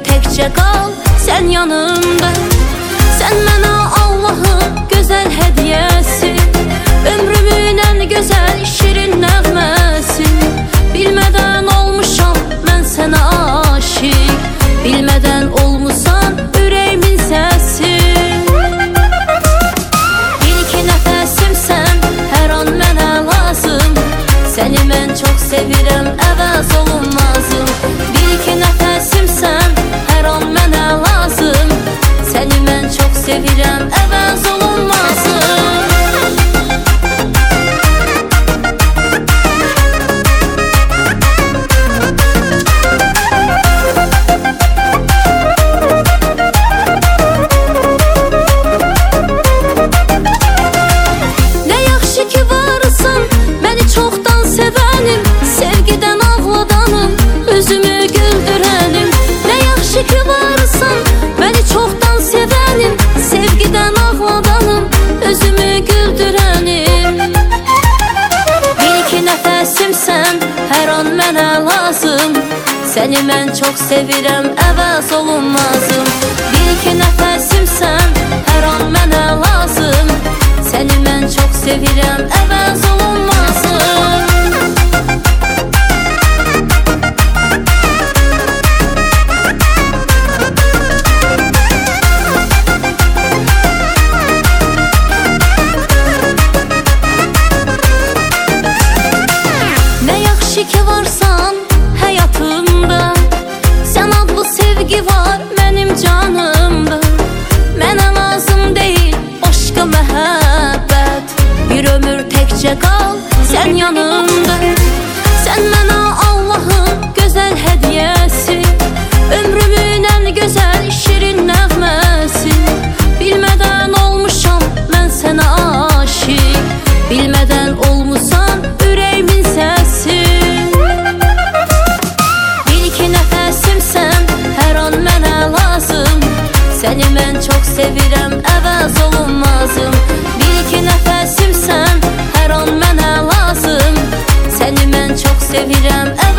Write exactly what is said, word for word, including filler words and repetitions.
təkcə qal sən yanımda. Sən mənə Allahın gözəl hədiyyəsi, ömrümün ən gözəl şirin nəğməsi. Bilmədən olmuşam mən sənə aşiq, bilmədən olmusan ürəyimin səsi. İlk nəfəsimsən, hər an mənə lazım, səni mən çox sevirəm, əvəz olunmazım. İlk nəfəsimsən, hər an mənə lazım, səni mən çox sevirəm, əvəz olunmazım. Sevgidən ağladanım, özümü güldürənim. Nə yaxşı ki varsan, məni çoxdan sevənim. Sevgidən ağladanım, özümü güldürənim. Bil ki nəfəsimsən, hər an mənə lazım, səni mən çox sevirəm, əvəz olunmazım. Bil ki nəfəsimsən, hər an mənə lazım, səni mən çox sevirəm, əvəz olunmazım. Ki varsan həyatımda, sən adlı sevgi var mənim canımda. Mənə lazım deyil başqa məhəbbət, bir ömür təkcə qal sən yanımda. Sən mənə Allahın gözəl hədiyyəsi, ömrümün ən gözəl şirin nəğməsi. Bilmədən olmuşam mən sənə aşiq, bilmədən olmusan ürəyimin səsi. Səni mən çox sevirəm, əvəz olunmazım. Bil ki nəfəsimsən, hər an mənə lazım, səni mən çox sevirəm, əvəz olunmazım.